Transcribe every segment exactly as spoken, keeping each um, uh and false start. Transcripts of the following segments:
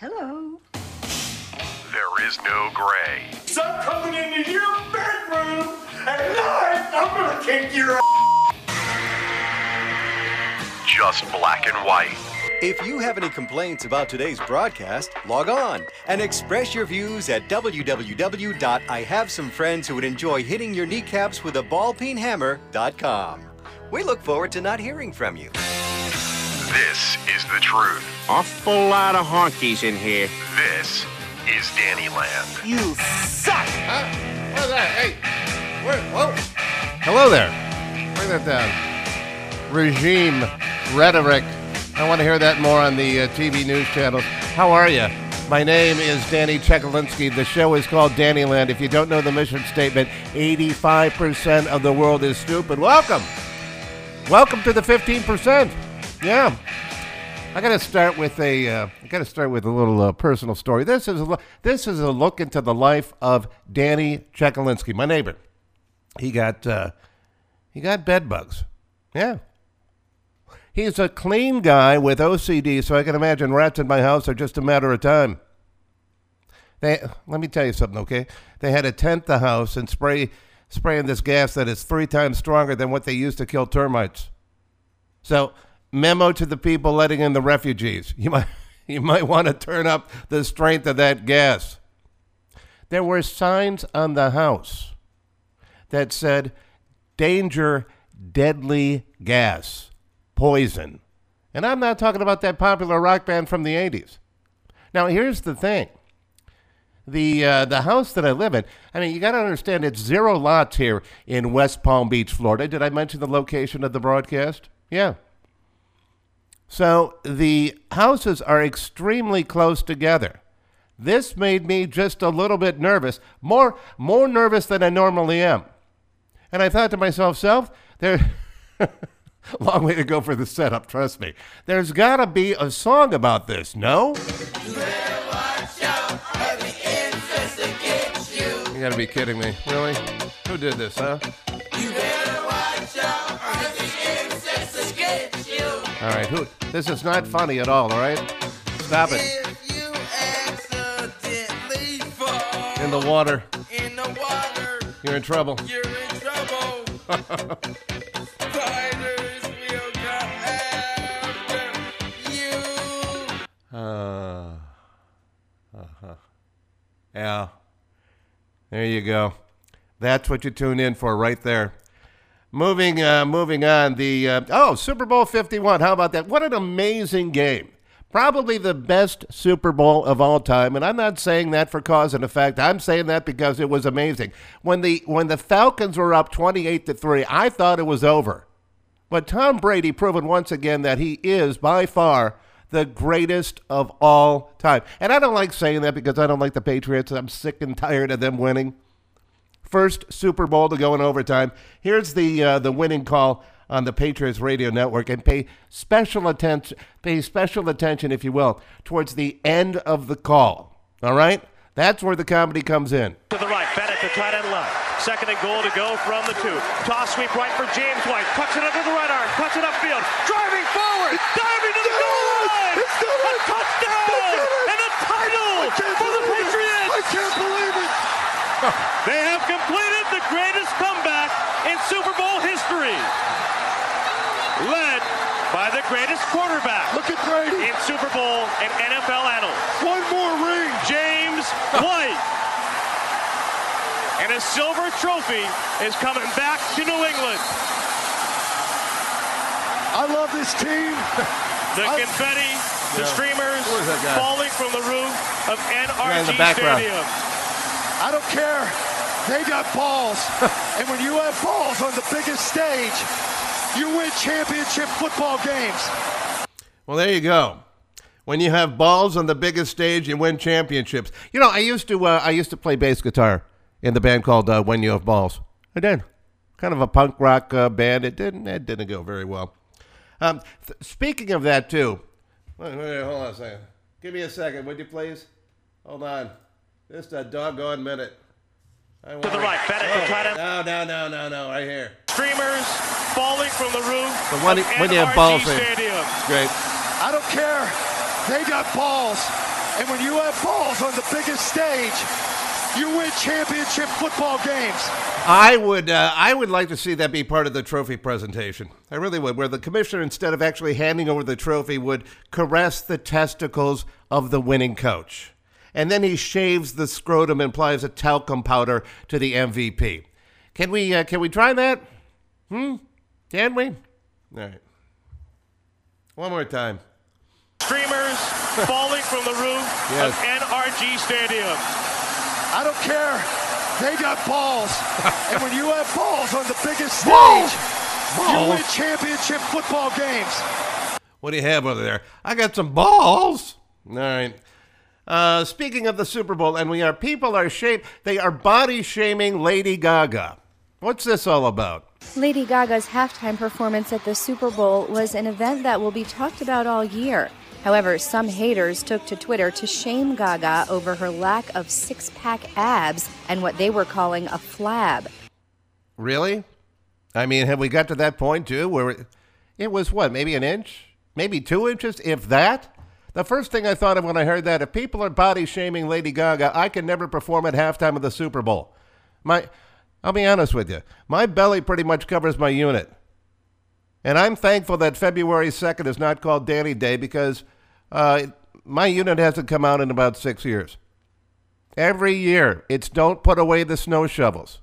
Hello. There is no gray. So I'm coming into your bedroom and I'm gonna kick your ass. Just black and white. If you have any complaints about today's broadcast, log on and express your views at w w w dot I have some friends who would enjoy hitting your kneecaps with a ball peen hammer dot com. We look forward to not hearing from you. This is the truth. Awful lot of honkies in here. This is Danny Land. You suck! Huh? What's that? Hey! Where? Whoa! Hello there. Bring that down. Regime rhetoric. I want to hear that more on the uh, T V news channels. How are you? My name is Danny Chekalinsky. The show is called Danny Land. If you don't know the mission statement, eighty-five percent of the world is stupid. Welcome. Welcome to the fifteen percent. Yeah. I got to start with a. Uh, I got to start with a little uh, personal story. This is a lo- this is a look into the life of Danny Chekalinsky, my neighbor. He got uh, he got bed bugs. Yeah. He's a clean guy with O C D, so I can imagine rats in my house are just a matter of time. They let me tell you something, okay? They had to tent the house and spray spraying this gas that is three times stronger than what they use to kill termites. So. Memo to the people letting in the refugees. You might you might want to turn up the strength of that gas. There were signs on the house that said, danger, deadly gas, poison. And I'm not talking about that popular rock band from the eighties. Now, here's the thing. The uh, the house that I live in, I mean, you got to understand, it's zero lots here in West Palm Beach, Florida. Did I mention the location of the broadcast? Yeah. So the houses are extremely close together. This made me just a little bit nervous, more more nervous than I normally am. And I thought to myself, self, there, long way to go for the setup, trust me. There's got to be a song about this, no? You better watch out for the incest against you. You got to be kidding me, really? Who did this, huh? You better watch out for the incest against you. All right, who? This is not funny at all, all right? Stop it. If you accidentally fall in the water, in the water, you're in trouble. You're in trouble. Spiders will come after you. Uh, uh-huh. Yeah. There you go. That's what you tune in for right there. Moving, uh, moving on, the, uh, oh, Super Bowl fifty-one, how about that? What an amazing game. Probably the best Super Bowl of all time, and I'm not saying that for cause and effect. I'm saying that because it was amazing. When the when the Falcons were up twenty-eight to three, I thought it was over. But Tom Brady proven once again that he is, by far, the greatest of all time. And I don't like saying that because I don't like the Patriots. I'm sick and tired of them winning. First Super Bowl to go in overtime. Here's the uh, the winning call on the Patriots radio network, and pay special attention, pay special attention, if you will, towards the end of the call. All right, that's where the comedy comes in. To the right, Bennett to tight end left. Second and goal to go from the two. Toss sweep right for James White. Cuts it under the right arm. Cuts it upfield. Driving forward. Diving to the goal line. A touchdown and a title for the Patriots. I can't believe it. They have completed the greatest comeback in Super Bowl history. Led by the greatest quarterback. Look at Brady. In Super Bowl and N F L annals. One more ring. James White. And a silver trophy is coming back to New England. I love this team. The I... confetti, the yeah. streamers falling from the roof of N R G Stadium. I don't care. They got balls. And when you have balls on the biggest stage, you win championship football games. Well, there you go. When you have balls on the biggest stage, you win championships. You know, I used to uh, I used to play bass guitar in the band called uh, When You Have Balls. I did. Kind of a punk rock uh, band. It didn't it didn't go very well. Um, th- speaking of that, too. Wait, wait, hold on a second. Give me a second, would you please? Hold on. Just a doggone minute. I to the right, Bennett oh, to tight end. No, no, no, no, no, right here. Streamers falling from the roof the one, of when N R G you have balls Stadium. It's great. I don't care. They got balls. And when you have balls on the biggest stage, you win championship football games. I would uh, I would like to see that be part of the trophy presentation. I really would, where the commissioner, instead of actually handing over the trophy, would caress the testicles of the winning coach. And then he shaves the scrotum and applies a talcum powder to the M V P. Can we uh, can we try that? Hmm? Can we? All right. One more time. Streamers falling from the roof Yes. of N R G Stadium. I don't care. They got balls. And when you have balls on the biggest stage, you Balls. win championship football games. What do you have over there? I got some balls. All right. Uh, speaking of the Super Bowl, and we are people are shame they are body shaming Lady Gaga. What's this all about? Lady Gaga's halftime performance at the Super Bowl was an event that will be talked about all year. However, some haters took to Twitter to shame Gaga over her lack of six-pack abs and what they were calling a flab. Really? I mean, have we got to that point too, where it, it was what, maybe an inch, maybe two inches, if that? The first thing I thought of when I heard that, if people are body shaming Lady Gaga, I can never perform at halftime of the Super Bowl. My, I'll be honest with you, my belly pretty much covers my unit. And I'm thankful that February second is not called Danny Day because uh, my unit hasn't come out in about six years. Every year, it's don't put away the snow shovels.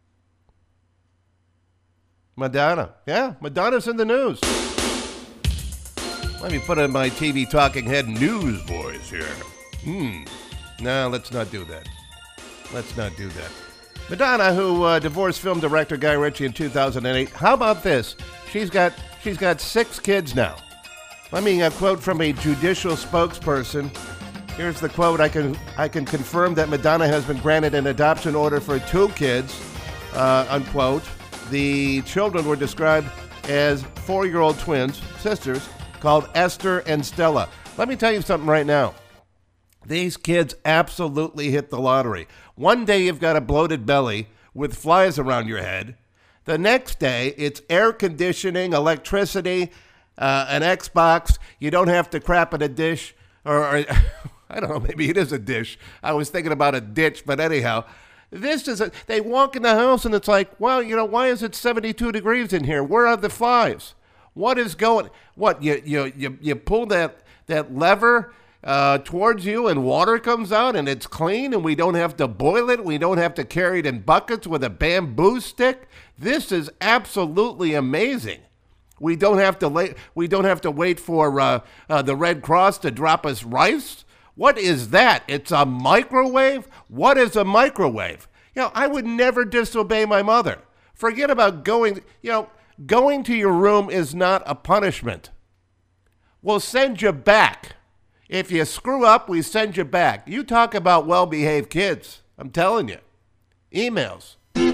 Madonna. Yeah, Madonna's in the news. Let me put in my T V talking head news voice here. Hmm. No, let's not do that. Let's not do that. Madonna, who uh, divorced film director Guy Ritchie in two thousand eight. How about this? She's got she's got six kids now. Let me uh, quote from a judicial spokesperson. Here's the quote. I can I can confirm that Madonna has been granted an adoption order for two kids, uh, unquote. The children were described as four-year-old twins, sisters, called Esther and Stella. Let me tell you something right now. These kids absolutely hit the lottery. One day you've got a bloated belly with flies around your head. The next day it's air conditioning, electricity, uh, an Xbox. You don't have to crap in a dish. Or, or I don't know, maybe it is a dish. I was thinking about a ditch, but anyhow. This is a, they walk in the house and it's like, well, you know, why is it seventy-two degrees in here? Where are the flies? What is going, what, you you you, you pull that, that lever uh, towards you and water comes out and it's clean and we don't have to boil it. We don't have to carry it in buckets with a bamboo stick. This is absolutely amazing. We don't have to lay, we don't have to wait for uh, uh, the Red Cross to drop us rice. What is that? It's a microwave? What is a microwave? You know, I would never disobey my mother. Forget about going, you know, going to your room is not a punishment. We'll send you back. If you screw up, we send you back. You talk about well-behaved kids. I'm telling you. Emails.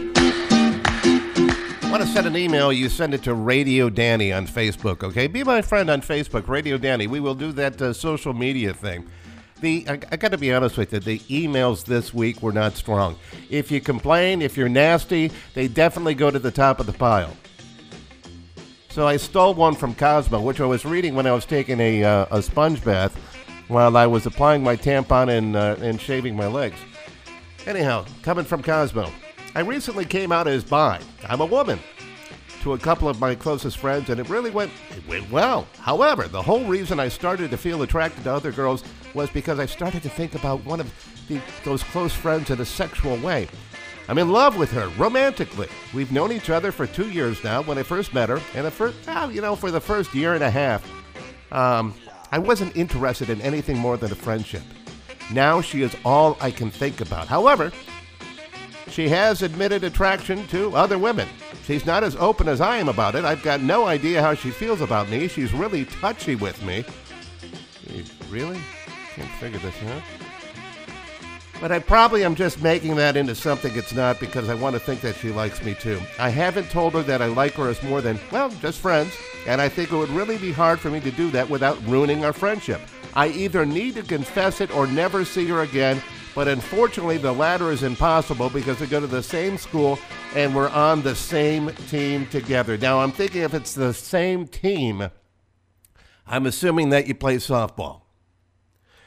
Want to send an email, you send it to Radio Danny on Facebook, okay? Be my friend on Facebook, Radio Danny. We will do that uh, social media thing. The I, I got to be honest with you, the emails this week were not strong. If you complain, if you're nasty, they definitely go to the top of the pile. So I stole one from Cosmo, which I was reading when I was taking a uh, a sponge bath while I was applying my tampon and, uh, and shaving my legs. Anyhow, coming from Cosmo. I recently came out as bi. I'm a woman. To a couple of my closest friends, and it really went, it went well. However, the whole reason I started to feel attracted to other girls was because I started to think about one of the, those close friends in a sexual way. I'm in love with her, romantically. We've known each other for two years now when I first met her, and the first, well, you know, for the first year and a half, um, I wasn't interested in anything more than a friendship. Now she is all I can think about. However, she has admitted attraction to other women. She's not as open as I am about it. I've got no idea how she feels about me. She's really touchy with me. Really? Can't figure this out. But I probably am just making that into something it's not because I want to think that she likes me too. I haven't told her that I like her as more than, well, just friends. And I think it would really be hard for me to do that without ruining our friendship. I either need to confess it or never see her again. But unfortunately, the latter is impossible because we go to the same school and we're on the same team together. Now, I'm thinking if it's the same team, I'm assuming that you play softball.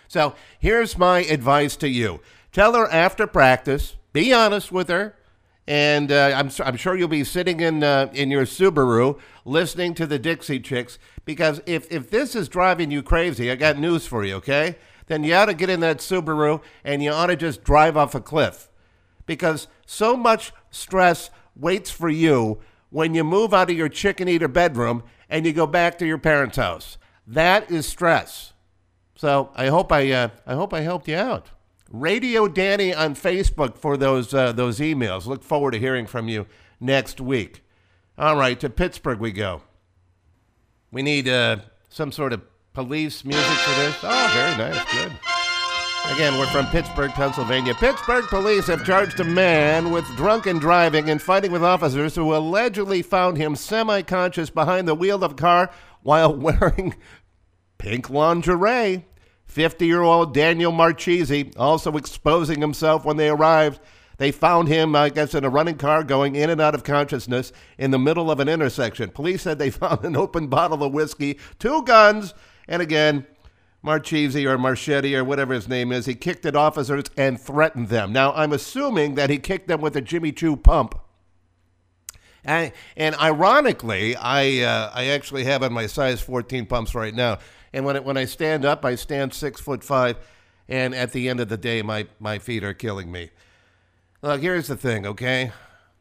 So here's my advice to you. Tell her after practice, be honest with her, and uh, I'm, I'm sure you'll be sitting in uh, in your Subaru listening to the Dixie Chicks, because if, if this is driving you crazy, I got news for you, okay? Then you ought to get in that Subaru and you ought to just drive off a cliff, because so much stress waits for you when you move out of your chicken eater bedroom and you go back to your parents' house. That is stress. So I hope I uh, I hope I helped you out. Radio Danny on Facebook for those uh, those emails. Look forward to hearing from you next week. All right, to Pittsburgh we go. We need uh, some sort of police music for this. Oh, very nice, good. Again, we're from Pittsburgh, Pennsylvania. Pittsburgh police have charged a man with drunken driving and fighting with officers who allegedly found him semi-conscious behind the wheel of a car while wearing pink lingerie. fifty-year-old Daniel Marchese also exposing himself when they arrived. They found him, I guess, in a running car going in and out of consciousness in the middle of an intersection. Police said they found an open bottle of whiskey, two guns, and again, Marchese or Marchetti or whatever his name is, he kicked at officers and threatened them. Now, I'm assuming that he kicked them with a Jimmy Choo pump. And, and ironically, I uh, I actually have on my size fourteen pumps right now. And when it, when I stand up, I stand six foot five. And at the end of the day, my, my feet are killing me. Look, here's the thing, okay?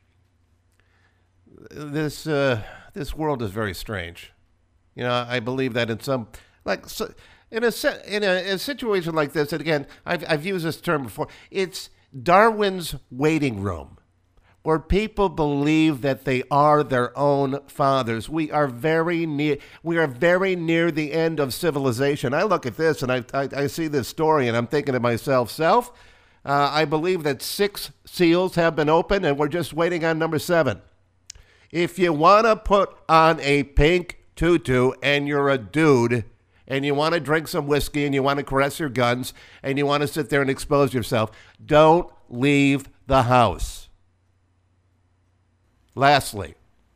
This uh, this world is very strange. You know, I believe that in some like. So, In a, in a, a situation like this, and again, I've, I've used this term before, it's Darwin's waiting room, where people believe that they are their own fathers. We are very near, we are very near the end of civilization. I look at this and I, I, I see this story and I'm thinking to myself, self, uh, I believe that six seals have been opened and we're just waiting on number seven. If you want to put on a pink tutu and you're a dude, and you want to drink some whiskey, and you want to caress your guns, and you want to sit there and expose yourself, don't leave the house. Lastly.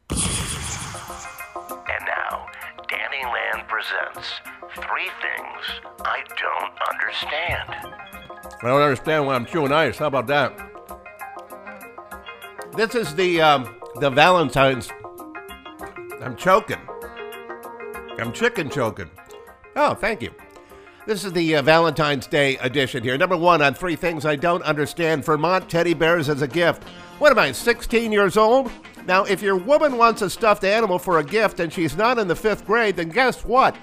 And now, Danny Land presents Three Things I Don't Understand. I don't understand why I'm chewing ice. How about that? This is the, um, the Valentine's. I'm choking. I'm chicken choking. Oh, thank you. This is the uh, Valentine's Day edition here. Number one on Three Things I Don't Understand. Vermont teddy bears as a gift. What am I, sixteen years old? Now, if your woman wants a stuffed animal for a gift and she's not in the fifth grade, then guess what?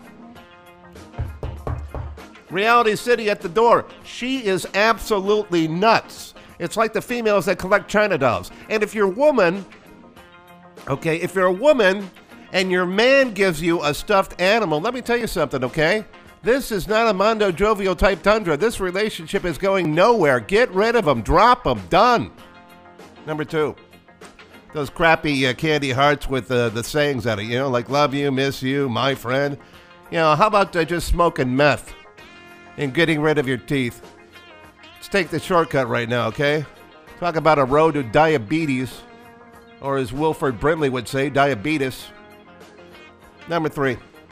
Reality City at the door. She is absolutely nuts. It's like the females that collect China dolls. And if your woman, okay, if you're a woman and your man gives you a stuffed animal, let me tell you something, okay? This is not a Mondo Jovial type tundra. This relationship is going nowhere. Get rid of them. Drop them. Done. Number two, those crappy uh, candy hearts with uh, the sayings on it, you know, like love you, miss you, my friend. You know, how about uh, just smoking meth and getting rid of your teeth? Let's take the shortcut right now, okay? Talk about a road to diabetes, or as Wilford Brimley would say, diabetes. Number three,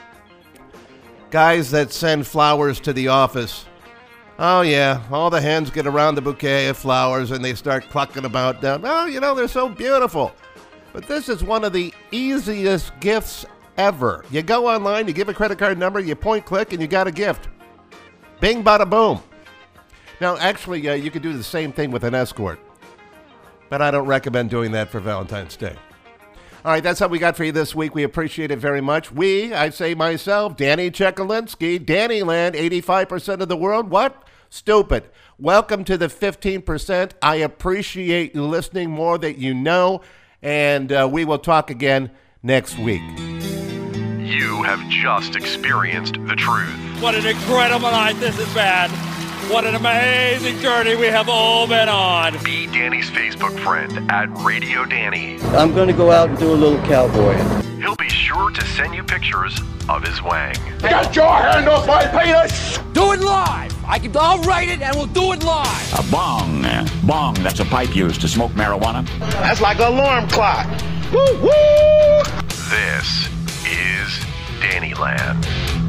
guys that send flowers to the office. Oh, yeah, all the hens get around the bouquet of flowers and they start clucking about them. Oh, you know, they're so beautiful. But this is one of the easiest gifts ever. You go online, you give a credit card number, you point, click, and you got a gift. Bing, bada, boom. Now, actually, uh, you could do the same thing with an escort. But I don't recommend doing that for Valentine's Day. All right, that's how we got for you this week. We appreciate it very much. We, I say myself, Danny Chekalinsky, Danny Land, eighty-five percent of the world. What? Stupid. Welcome to the fifteen percent. I appreciate you listening more that you know, and uh, we will talk again next week. You have just experienced the truth. What an incredible night this has been. What an amazing journey we have all been on. Be Danny's Facebook friend at Radio Danny. I'm going to go out and do a little cowboy. He'll be sure to send you pictures of his wang. Get your hand off my penis! Do it live. I can, I'll write it and we'll do it live. A bong. Bong, that's a pipe used to smoke marijuana. That's like an alarm clock. Woo, woo! This is Danny Land.